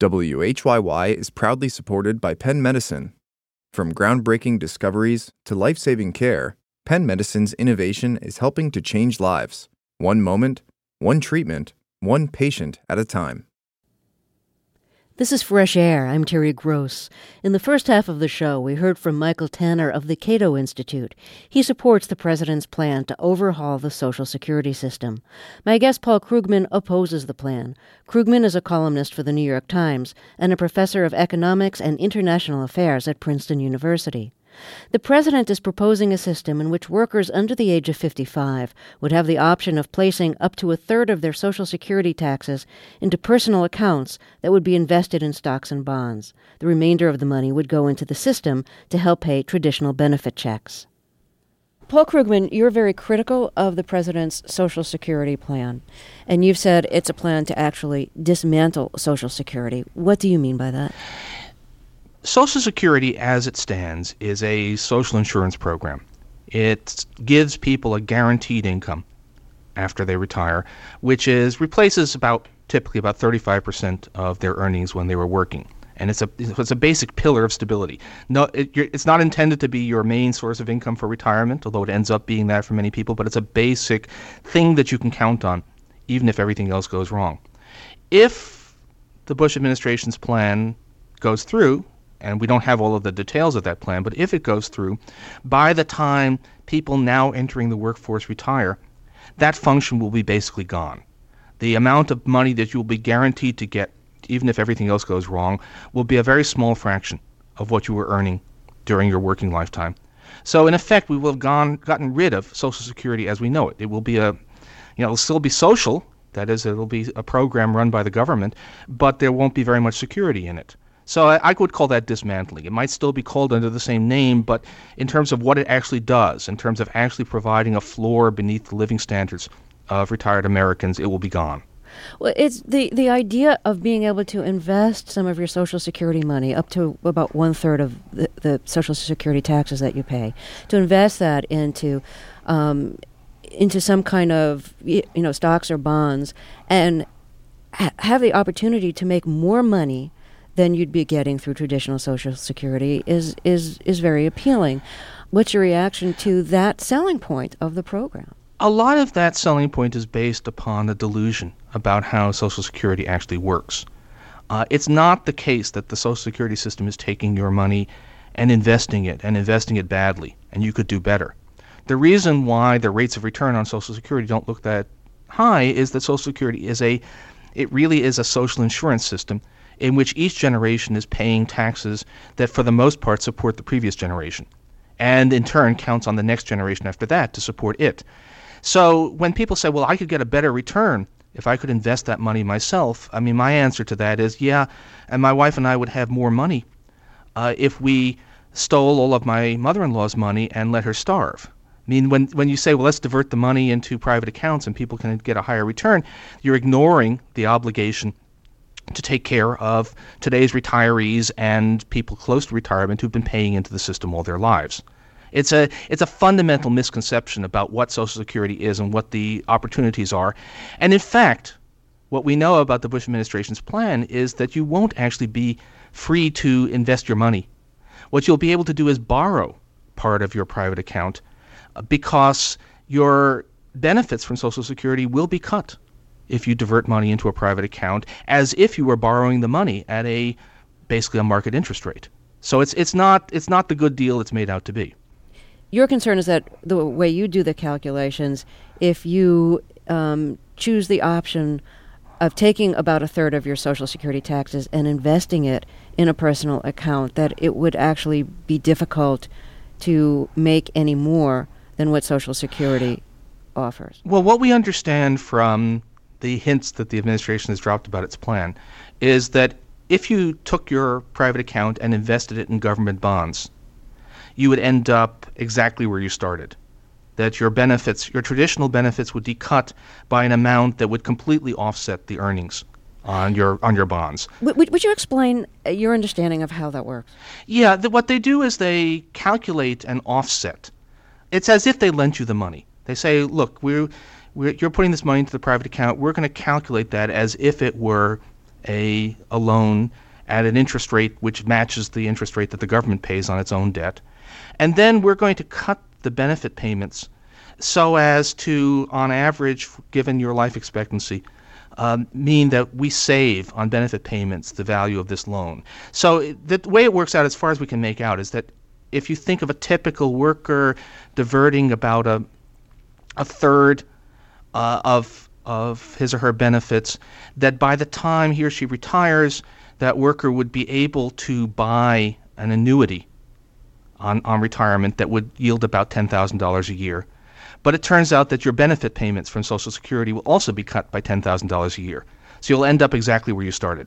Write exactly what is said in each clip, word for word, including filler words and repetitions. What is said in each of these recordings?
W H Y Y is proudly supported by Penn Medicine. From groundbreaking discoveries to life-saving care, Penn Medicine's innovation is helping to change lives, one moment, one treatment, one patient at a time. This is Fresh Air. I'm Terry Gross. In the first half of the show, we heard from Michael Tanner of the Cato Institute. He supports the president's plan to overhaul the Social Security system. My guest, Paul Krugman, opposes the plan. Krugman is a columnist for the New York Times and a professor of economics and international affairs at Princeton University. The president is proposing a system in which workers under the age of fifty-five would have the option of placing up to a third of their Social Security taxes into personal accounts that would be invested in stocks and bonds. The remainder of the money would go into the system to help pay traditional benefit checks. Paul Krugman, you're very critical of the president's Social Security plan, and you've said it's a plan to actually dismantle Social Security. What do you mean by that? Social Security, as it stands, is a social insurance program. It gives people a guaranteed income after they retire, which is replaces about typically about thirty-five percent of their earnings when they were working. And it's a it's a basic pillar of stability. No, it, it's not intended to be your main source of income for retirement, although it ends up being that for many people. But it's a basic thing that you can count on, even if everything else goes wrong. If the Bush administration's plan goes through, and we don't have all of the details of that plan, but if it goes through, by the time people now entering the workforce retire, that function will be basically gone. The amount of money that you will be guaranteed to get, even if everything else goes wrong, will be a very small fraction of what you were earning during your working lifetime. So in effect, we will have gone, gotten rid of Social Security as we know it. It will be a, you know, it'll still be social. That is, it'll be a program run by the government, but there won't be very much security in it. So I, I would call that dismantling. It might still be called under the same name, but in terms of what it actually does, in terms of actually providing a floor beneath the living standards of retired Americans, it will be gone. Well, it's the, the idea of being able to invest some of your Social Security money, up to about one-third of the, the Social Security taxes that you pay, to invest that into um, into some kind of, you know, stocks or bonds, and ha- have the opportunity to make more money than you'd be getting through traditional Social Security is is is very appealing. What's your reaction to that selling point of the program? A lot of that selling point is based upon a delusion about how Social Security actually works. Uh, it's not the case that the Social Security system is taking your money and investing it, and investing it badly, and you could do better. The reason why the rates of return on Social Security don't look that high is that Social Security is a, it really is a social insurance system in which each generation is paying taxes that for the most part support the previous generation, and in turn counts on the next generation after that to support it. So when people say, well, I could get a better return if I could invest that money myself, I mean, my answer to that is, yeah, and my wife and I would have more money uh, if we stole all of my mother-in-law's money and let her starve. I mean, when, when you say, well, let's divert the money into private accounts and people can get a higher return, you're ignoring the obligation to take care of today's retirees and people close to retirement who've been paying into the system all their lives. It's a it's a fundamental misconception about what Social Security is and what the opportunities are. And in fact, what we know about the Bush administration's plan is that you won't actually be free to invest your money. What you'll be able to do is borrow part of your private account because your benefits from Social Security will be cut if you divert money into a private account, as if you were borrowing the money at a basically a market interest rate. So it's it's not it's not the good deal it's made out to be. Your concern is that the way you do the calculations, if you um, choose the option of taking about a third of your Social Security taxes and investing it in a personal account, that it would actually be difficult to make any more than what Social Security offers. Well, what we understand from the hints that the administration has dropped about its plan is that if you took your private account and invested it in government bonds, you would end up exactly where you started. That your benefits, your traditional benefits, would be cut by an amount that would completely offset the earnings on your on your bonds. Would, would you explain your understanding of how that works? Yeah, the, what they do is they calculate an offset. It's as if they lent you the money. They say, look, we're, we're you're putting this money into the private account. We're going to calculate that as if it were a, a loan at an interest rate which matches the interest rate that the government pays on its own debt. And then we're going to cut the benefit payments so as to, on average, given your life expectancy, um, mean that we save on benefit payments the value of this loan. So the way it works out, as far as we can make out, is that if you think of a typical worker diverting about a a third uh, of of his or her benefits, that by the time he or she retires, that worker would be able to buy an annuity on, on retirement that would yield about ten thousand dollars a year. But it turns out that your benefit payments from Social Security will also be cut by ten thousand dollars a year. So you'll end up exactly where you started.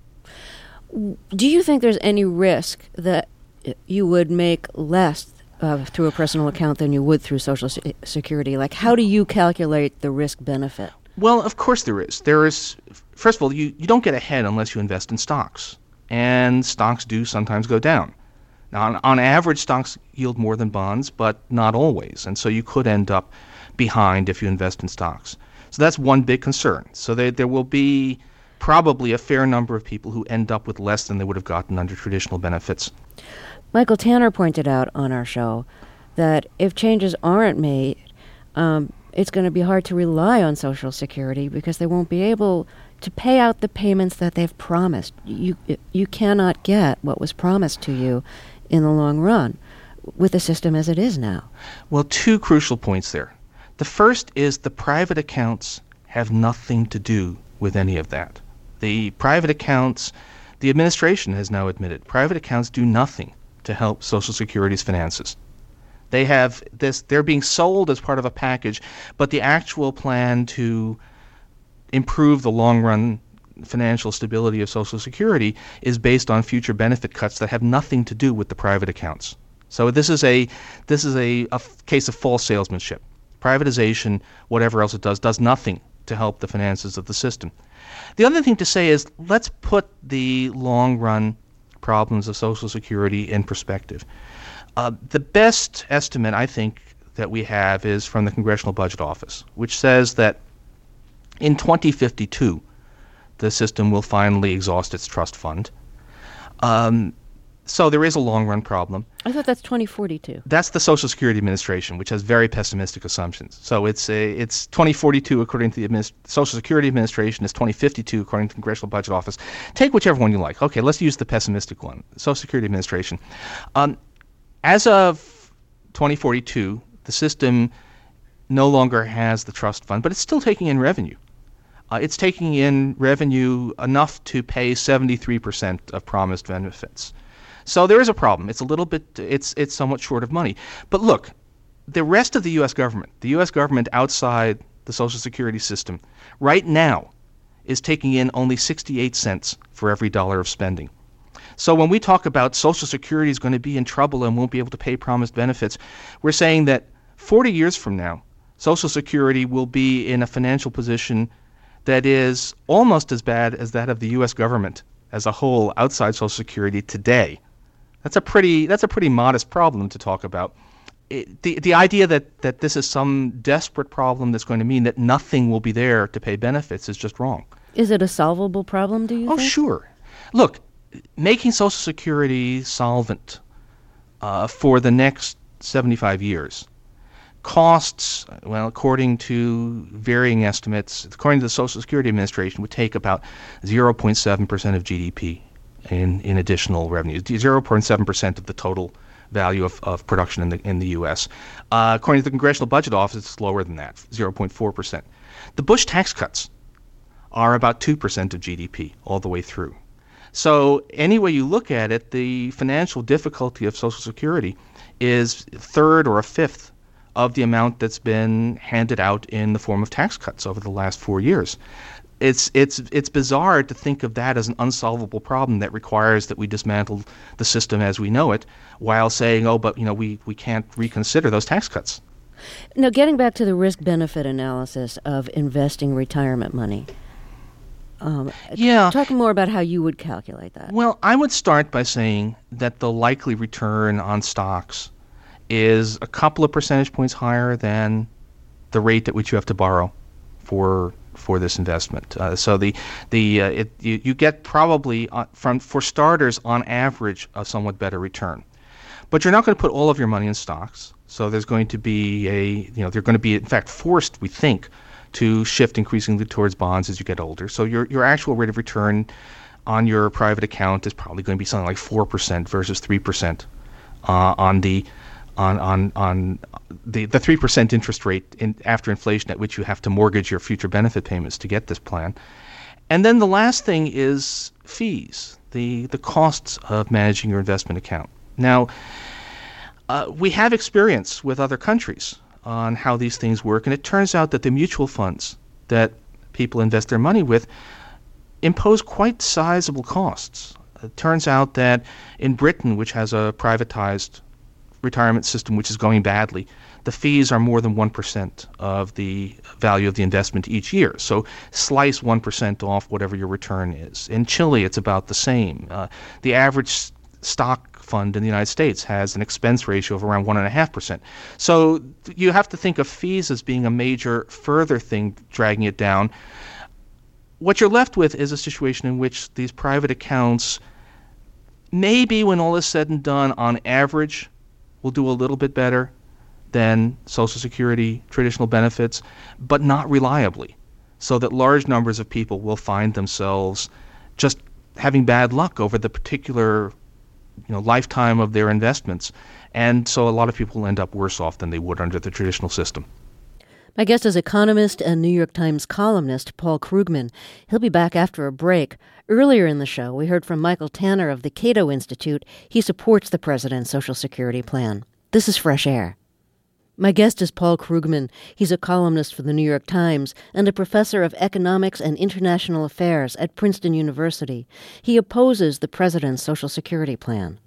Do you think there's any risk that you would make less uh, through a personal account than you would through Social Security? Like, how do you calculate the risk-benefit? Well, of course there is. There is, first of all, you, you don't get ahead unless you invest in stocks. And stocks do sometimes go down. Now, on, on average, stocks yield more than bonds, but not always. And so you could end up behind if you invest in stocks. So that's one big concern. So there, there will be probably a fair number of people who end up with less than they would have gotten under traditional benefits. Michael Tanner pointed out on our show that if changes aren't made, um, it's going to be hard to rely on Social Security because they won't be able to pay out the payments that they've promised. You you cannot get what was promised to you in the long run with the system as it is now. Well, two crucial points there. The first is the private accounts have nothing to do with any of that. The private accounts, the administration has now admitted, private accounts do nothing to help Social Security's finances. They have this, they're being sold as part of a package, but the actual plan to improve the long-run financial stability of Social Security is based on future benefit cuts that have nothing to do with the private accounts. So this is a this is a, a f- case of false salesmanship. Privatization, whatever else it does, does nothing to help the finances of the system. The other thing to say is, let's put the long-run problems of Social Security in perspective. Uh, the best estimate, I think, that we have is from the Congressional Budget Office, which says that in twenty fifty-two, the system will finally exhaust its trust fund. Um, so there is a long-run problem. I thought that's twenty forty-two. That's the Social Security Administration, which has very pessimistic assumptions. So it's a, it's twenty forty-two according to the Administ- Social Security Administration. It's twenty fifty-two according to the Congressional Budget Office. Take whichever one you like. Okay, let's use the pessimistic one, Social Security Administration. Um, as of twenty forty-two, the system no longer has the trust fund, but it's still taking in revenue. Uh, it's taking in revenue enough to pay seventy-three percent of promised benefits. So there is a problem. It's a little bit, it's it's somewhat short of money. But look, the rest of the U S government, the U S government outside the Social Security system, right now is taking in only sixty-eight cents for every dollar of spending. So when we talk about Social Security is going to be in trouble and won't be able to pay promised benefits, we're saying that forty years from now, Social Security will be in a financial position that is almost as bad as that of the U S government as a whole outside Social Security today. That's a pretty that's a pretty modest problem to talk about. It, the the idea that, that this is some desperate problem that's going to mean that nothing will be there to pay benefits is just wrong. Is it a solvable problem, do you oh, think? Oh, sure. Look, making Social Security solvent uh, for the next seventy-five years costs, well, according to varying estimates, according to the Social Security Administration, would take about zero point seven percent of G D P in, in additional revenues, zero point seven percent of the total value of, of production in the in the U S. Uh, according to the Congressional Budget Office, it's lower than that, zero point four percent. The Bush tax cuts are about two percent of G D P all the way through. So any way you look at it, the financial difficulty of Social Security is a third or a fifth of the amount that's been handed out in the form of tax cuts over the last four years. It's it's it's bizarre to think of that as an unsolvable problem that requires that we dismantle the system as we know it, while saying, oh, but you know, we, we can't reconsider those tax cuts. Now, getting back to the risk-benefit analysis of investing retirement money, um, yeah. talk more about how you would calculate that. Well, I would start by saying that the likely return on stocks is a couple of percentage points higher than the rate at which you have to borrow for for this investment. Uh, so the the uh, it, you, you get probably uh, from for starters on average a somewhat better return, but you're not going to put all of your money in stocks. So there's going to be a you know they're going to be in fact forced, we think, to shift increasingly towards bonds as you get older. So your your actual rate of return on your private account is probably going to be something like four percent versus three percent uh, on the on on on the the three percent interest rate in, after inflation at which you have to mortgage your future benefit payments to get this plan. And then the last thing is fees, the the costs of managing your investment account. Now, uh, we have experience with other countries on how these things work, and it turns out that the mutual funds that people invest their money with impose quite sizable costs. It turns out that in Britain, which has a privatized retirement system which is going badly, the fees are more than one percent of the value of the investment each year. So slice one percent off whatever your return is. In Chile, it's about the same. Uh, the average s- stock fund in the United States has an expense ratio of around one point five percent. So th- you have to think of fees as being a major further thing dragging it down. What you're left with is a situation in which these private accounts, maybe when all is said and done, on average, will do a little bit better than Social Security traditional benefits, but not reliably, so that large numbers of people will find themselves just having bad luck over the particular you know, lifetime of their investments. And so a lot of people will end up worse off than they would under the traditional system. My guest is economist and New York Times columnist Paul Krugman. He'll be back after a break. Earlier in the show, we heard from Michael Tanner of the Cato Institute. He supports the president's Social Security plan. This is Fresh Air. My guest is Paul Krugman. He's a columnist for the New York Times and a professor of economics and international affairs at Princeton University. He opposes the president's Social Security plan.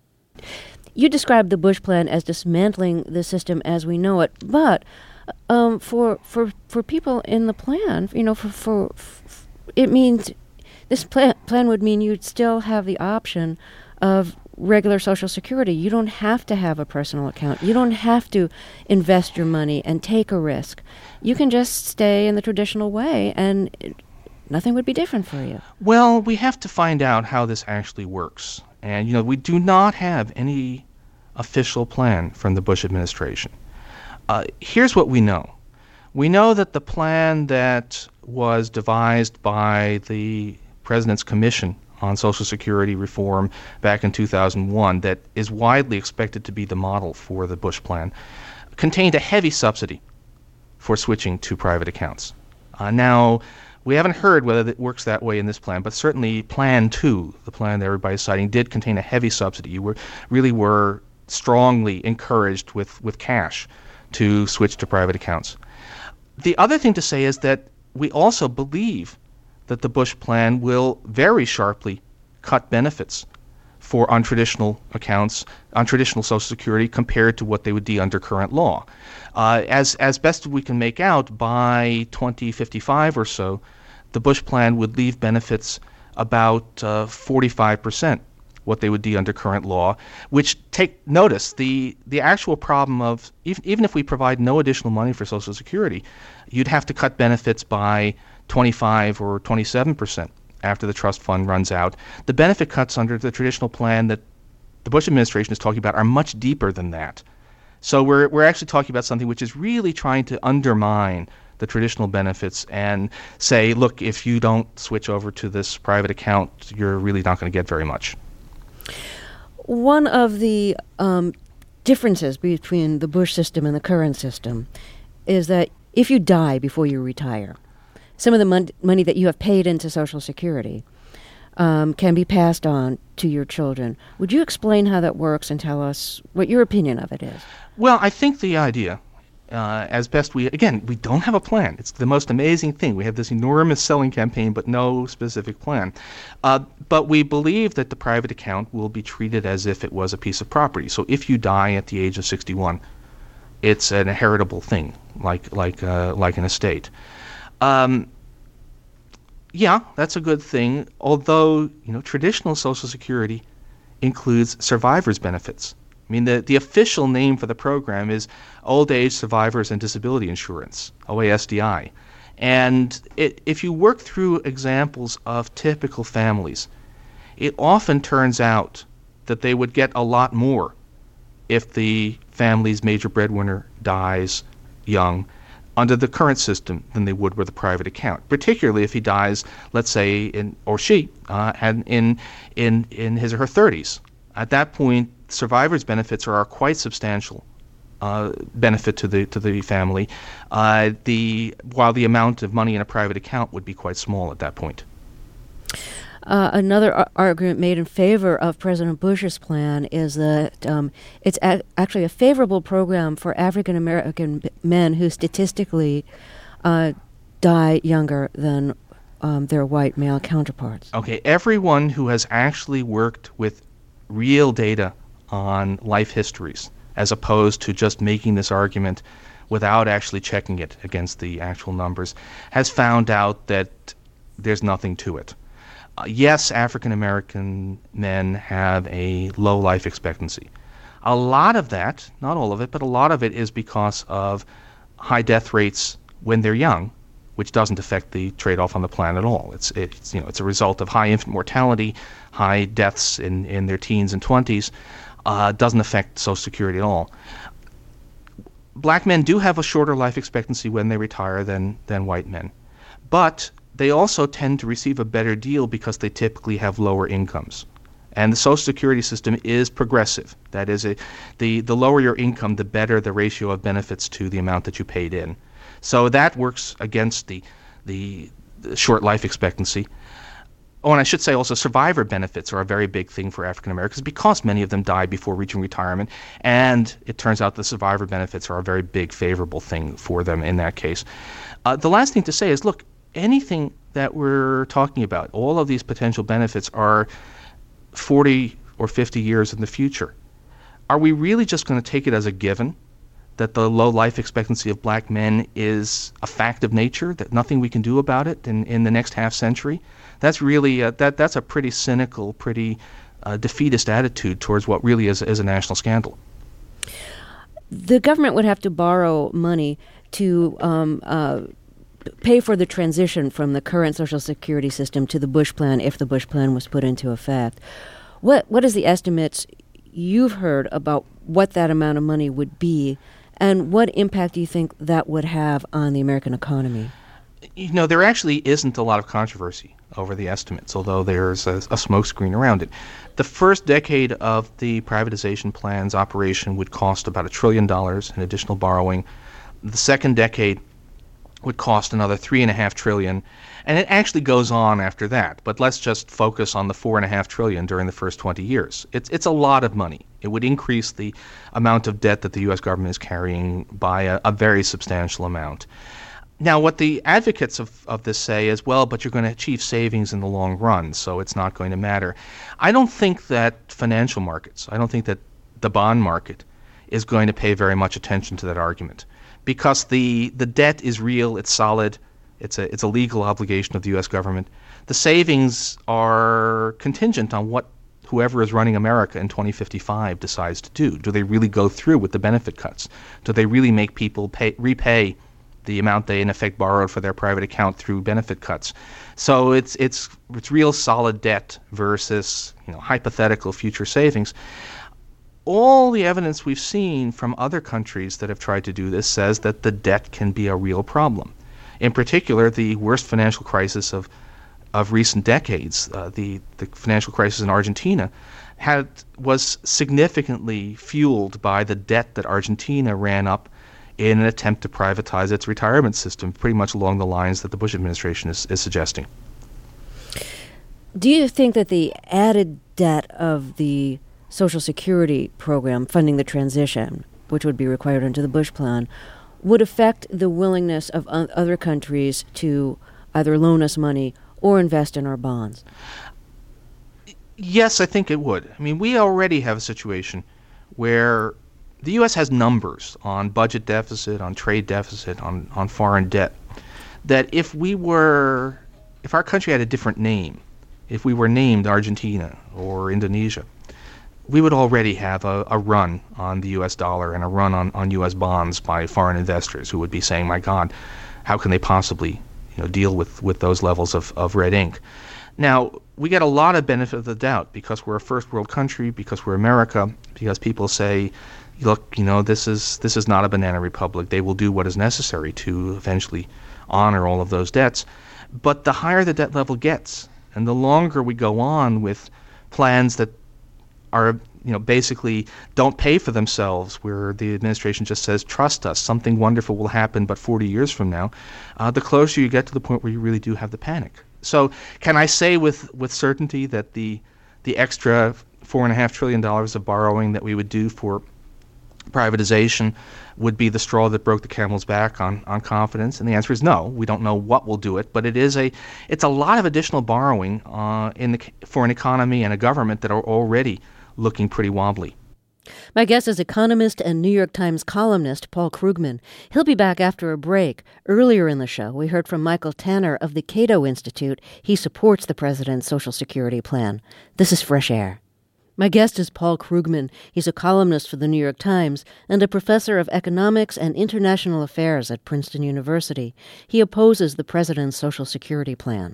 You described the Bush plan as dismantling the system as we know it, but um, for for for people in the plan, you know, for for, for it means this plan plan would mean you'd still have the option of regular Social Security. You don't have to have a personal account. You don't have to invest your money and take a risk. You can just stay in the traditional way, and it, nothing would be different for you. Well, we have to find out how this actually works. And, you know, we do not have any official plan from the Bush administration. Uh, here's what we know. We know that the plan that was devised by the President's Commission on Social Security reform back in two thousand one, that is widely expected to be the model for the Bush plan, contained a heavy subsidy for switching to private accounts. Uh, now, we haven't heard whether it works that way in this plan, but certainly Plan two, the plan that everybody's citing, did contain a heavy subsidy. You were really were strongly encouraged with, with cash to switch to private accounts. The other thing to say is that we also believe that the Bush plan will very sharply cut benefits for untraditional accounts, untraditional Social Security, compared to what they would be under current law. Uh, as as best we can make out, by twenty fifty-five or so, the Bush plan would leave benefits about uh, forty-five percent what they would be under current law, which, take notice, the, the actual problem of, even, even if we provide no additional money for Social Security, you'd have to cut benefits by twenty-five or twenty-seven percent after the trust fund runs out. The benefit cuts under the traditional plan that the Bush administration is talking about are much deeper than that. So we're we're actually talking about something which is really trying to undermine the traditional benefits and say, look, if you don't switch over to this private account, you're really not going to get very much. One of the um, differences between the Bush system and the current system is that if you die before you retire, some of the mon- money that you have paid into Social Security um, can be passed on to your children. Would you explain how that works and tell us what your opinion of it is? Well, I think the idea, uh, as best we, again, we don't have a plan. It's the most amazing thing. We have this enormous selling campaign, but no specific plan. Uh, but we believe that the private account will be treated as if it was a piece of property. So if you die at the age of sixty-one, it's an inheritable thing, like like uh, like an estate. Um, yeah, that's a good thing, although, you know, traditional Social Security includes survivors' benefits. I mean, the, the official name for the program is Old Age Survivors and Disability Insurance, O A S D I. And it, if you work through examples of typical families, it often turns out that they would get a lot more if the family's major breadwinner dies young under the current system than they would with a private account, particularly if he dies, let's say, in or she, uh, and in in in his or her thirties. At that point, survivors' benefits are quite substantial uh, benefit to the to the family. Uh, the while the amount of money in a private account would be quite small at that point. Uh, another ar- argument made in favor of President Bush's plan is that um, it's a- actually a favorable program for African American b- men who statistically uh, die younger than um, their white male counterparts. Okay, everyone who has actually worked with real data on life histories, as opposed to just making this argument without actually checking it against the actual numbers, has found out that there's nothing to it. Uh, yes, African American men have a low life expectancy. A lot of that, not all of it, but a lot of it is because of high death rates when they're young, which doesn't affect the trade-off on the plan at all. It's it's you know it's a result of high infant mortality, high deaths in, in their teens and twenties. Uh, doesn't affect Social Security at all. Black men do have a shorter life expectancy when they retire than than white men, but they also tend to receive a better deal because they typically have lower incomes. And the Social Security system is progressive. That is, a, the, the lower your income, the better the ratio of benefits to the amount that you paid in. So that works against the, the, the short life expectancy. Oh, and I should say also survivor benefits are a very big thing for African Americans because many of them die before reaching retirement. And it turns out the survivor benefits are a very big favorable thing for them in that case. Uh, the last thing to say is, look, anything that we're talking about, all of these potential benefits are forty or fifty years in the future. Are we really just going to take it as a given that the low life expectancy of black men is a fact of nature, that nothing we can do about it in, in the next half century? That's really a, that that's a pretty cynical, pretty uh, defeatist attitude towards what really is, is a national scandal. The government would have to borrow money to um, uh, pay for the transition from the current Social Security system to the Bush plan if the Bush plan was put into effect. What what is the estimates you've heard about what that amount of money would be, and what impact do you think that would have on the American economy? You know, there actually isn't a lot of controversy over the estimates, although there's a, a smokescreen around it. The first decade of the privatization plan's operation would cost about a trillion dollars in additional borrowing. The second decade would cost another three and a half trillion, and it actually goes on after that. But let's just focus on the four and a half trillion during the first twenty years. It's it's a lot of money. It would increase the amount of debt that the U S government is carrying by a, a very substantial amount. Now, what the advocates of, of this say is, well, but you're going to achieve savings in the long run, so it's not going to matter. I don't think that financial markets, I don't think that the bond market is going to pay very much attention to that argument, because the, the debt is real, it's solid, it's a it's a legal obligation of the U S government. The savings are contingent on what whoever is running America in twenty fifty-five decides to do. Do they really go through with the benefit cuts? Do they really make people pay repay the amount they in effect borrowed for their private account through benefit cuts? So it's it's it's real solid debt versus, you know, hypothetical future savings. All the evidence we've seen from other countries that have tried to do this says that the debt can be a real problem. In particular, the worst financial crisis of of recent decades, uh, the the financial crisis in Argentina, had was significantly fueled by the debt that Argentina ran up in an attempt to privatize its retirement system, pretty much along the lines that the Bush administration is, is suggesting. Do you think that the added debt of the Social Security program funding the transition, which would be required under the Bush plan, would affect the willingness of o- other countries to either loan us money or invest in our bonds? Yes, I think it would. I mean, we already have a situation where the U S has numbers on budget deficit, on trade deficit, on, on foreign debt, that if we were, if our country had a different name, if we were named Argentina or Indonesia, we would already have a, a run on the U S dollar and a run on, on U S bonds by foreign investors who would be saying, my God, how can they possibly you know, deal with, with those levels of, of red ink. Now, we get a lot of benefit of the doubt because we're a first world country, because we're America, because people say, look, you know, this is this is not a banana republic. They will do what is necessary to eventually honor all of those debts. But the higher the debt level gets, and the longer we go on with plans that are, you know, basically don't pay for themselves, where the administration just says, trust us, something wonderful will happen, but forty years from now, uh, the closer you get to the point where you really do have the panic. So can I say with, with certainty that the the extra four and a half trillion dollars of borrowing that we would do for privatization would be the straw that broke the camel's back on, on confidence? And the answer is no. We don't know what will do it, but it is a it's a lot of additional borrowing uh, in the for an economy and a government that are already looking pretty wobbly. My guest is economist and New York Times columnist Paul Krugman. He'll be back after a break. Earlier in the show, we heard from Michael Tanner of the Cato Institute. He supports the president's Social Security plan. This is Fresh Air. My guest is Paul Krugman. He's a columnist for the New York Times and a professor of economics and international affairs at Princeton University. He opposes the president's Social Security plan.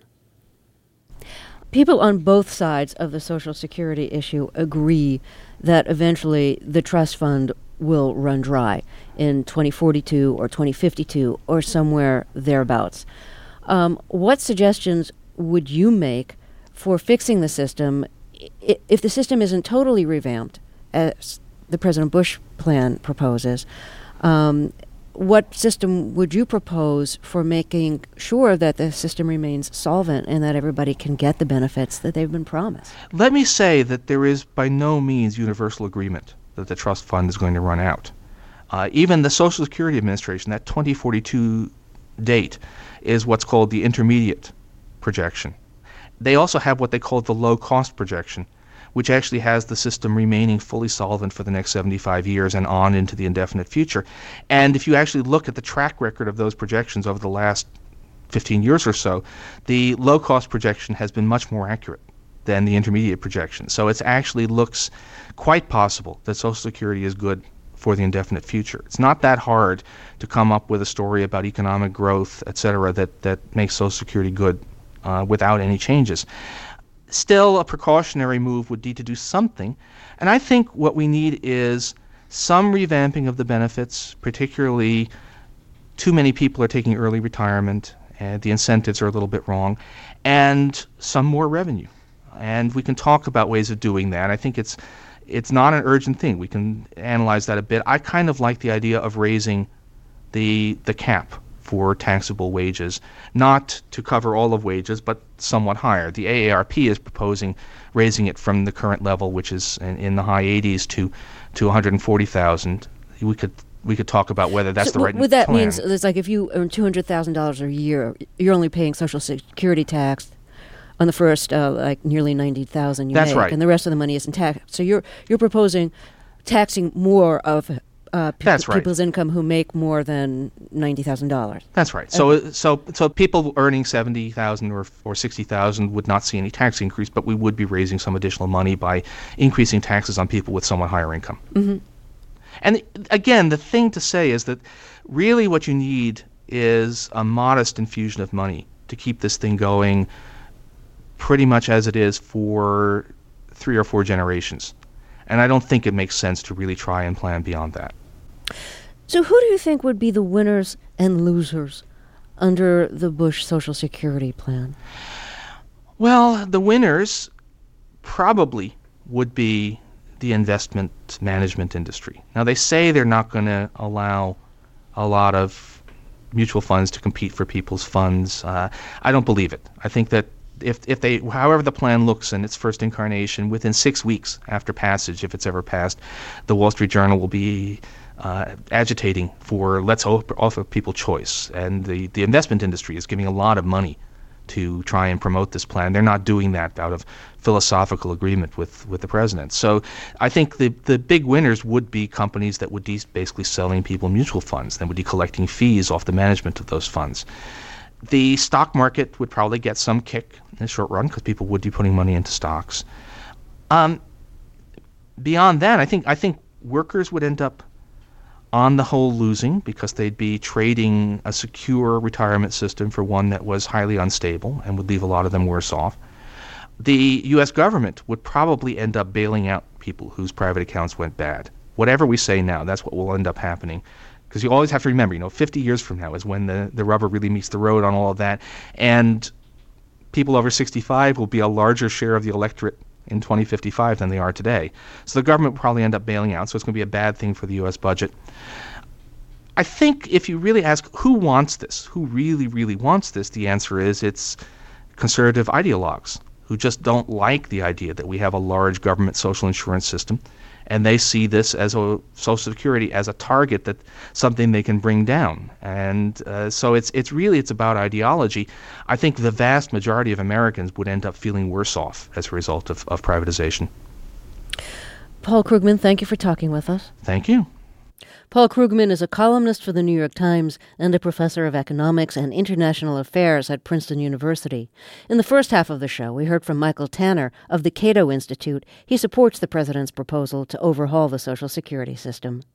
People on both sides of the Social Security issue agree that eventually the trust fund will run dry in twenty forty-two or twenty fifty-two or somewhere thereabouts. Um, what suggestions would you make for fixing the system if the system isn't totally revamped, as the President Bush plan proposes? Um, what system would you propose for making sure that the system remains solvent and that everybody can get the benefits that they've been promised? Let me say that there is by no means universal agreement that the trust fund is going to run out. Uh, even the Social Security Administration, that twenty forty-two date, is what's called the intermediate projection. They also have what they call the low-cost projection, which actually has the system remaining fully solvent for the next seventy-five years and on into the indefinite future. And if you actually look at the track record of those projections over the last fifteen years or so, the low-cost projection has been much more accurate than the intermediate projection. So it actually looks quite possible that Social Security is good for the indefinite future. It's not that hard to come up with a story about economic growth, et cetera, that, that makes Social Security good Uh, without any changes. Still, a precautionary move would need to do something, and I think what we need is some revamping of the benefits, particularly too many people are taking early retirement, and the incentives are a little bit wrong, and some more revenue. And we can talk about ways of doing that. I think it's it's not an urgent thing. We can analyze that a bit. I kind of like the idea of raising the the cap for taxable wages, not to cover all of wages, but somewhat higher. The A A R P is proposing raising it from the current level, which is in, in the high eighties, to to one hundred forty thousand. We could we could talk about whether that's so the right what that plan. means is, like, if you earn two hundred thousand dollars a year, you're only paying Social Security tax on the first, uh, like, nearly ninety thousand you That's make, right. and the rest of the money isn't taxed. So you're you're proposing taxing more of Uh, pe- That's right. people's income who make more than ninety thousand dollars. That's right. So, Okay. so, so people earning seventy thousand or or sixty thousand would not see any tax increase, but we would be raising some additional money by increasing taxes on people with somewhat higher income. Mm-hmm. And again, the thing to say is that really what you need is a modest infusion of money to keep this thing going, pretty much as it is for three or four generations. And I don't think it makes sense to really try and plan beyond that. So who do you think would be the winners and losers under the Bush Social Security plan? Well, the winners probably would be the investment management industry. Now, they say they're not going to allow a lot of mutual funds to compete for people's funds. Uh, I don't believe it. I think that if if they, however the plan looks in its first incarnation, within six weeks after passage, if it's ever passed, the Wall Street Journal will be uh, agitating for let's offer people choice. And the, the investment industry is giving a lot of money to try and promote this plan. They're not doing that out of philosophical agreement with, with the president. So I think the, the big winners would be companies that would be basically selling people mutual funds, that would be collecting fees off the management of those funds. The stock market would probably get some kick in the short run because people would be putting money into stocks. Um, beyond that, I think I think workers would end up on the whole losing because they'd be trading a secure retirement system for one that was highly unstable and would leave a lot of them worse off. The U S government would probably end up bailing out people whose private accounts went bad. Whatever we say now, that's what will end up happening. Because you always have to remember, you know, fifty years from now is when the, the rubber really meets the road on all of that. And people over sixty-five will be a larger share of the electorate in twenty fifty-five than they are today. So the government will probably end up bailing out, so it's going to be a bad thing for the U S budget. I think if you really ask who wants this, who really, really wants this, the answer is it's conservative ideologues who just don't like the idea that we have a large government social insurance system, and they see this as a Social Security as a target, that something they can bring down. And uh, so it's it's really it's about ideology. I think the vast majority of Americans would end up feeling worse off as a result of, of privatization. Paul Krugman, thank you for talking with us. Thank you. Paul Krugman is a columnist for the New York Times and a professor of economics and international affairs at Princeton University. In the first half of the show, we heard from Michael Tanner of the Cato Institute. He supports the president's proposal to overhaul the Social Security system.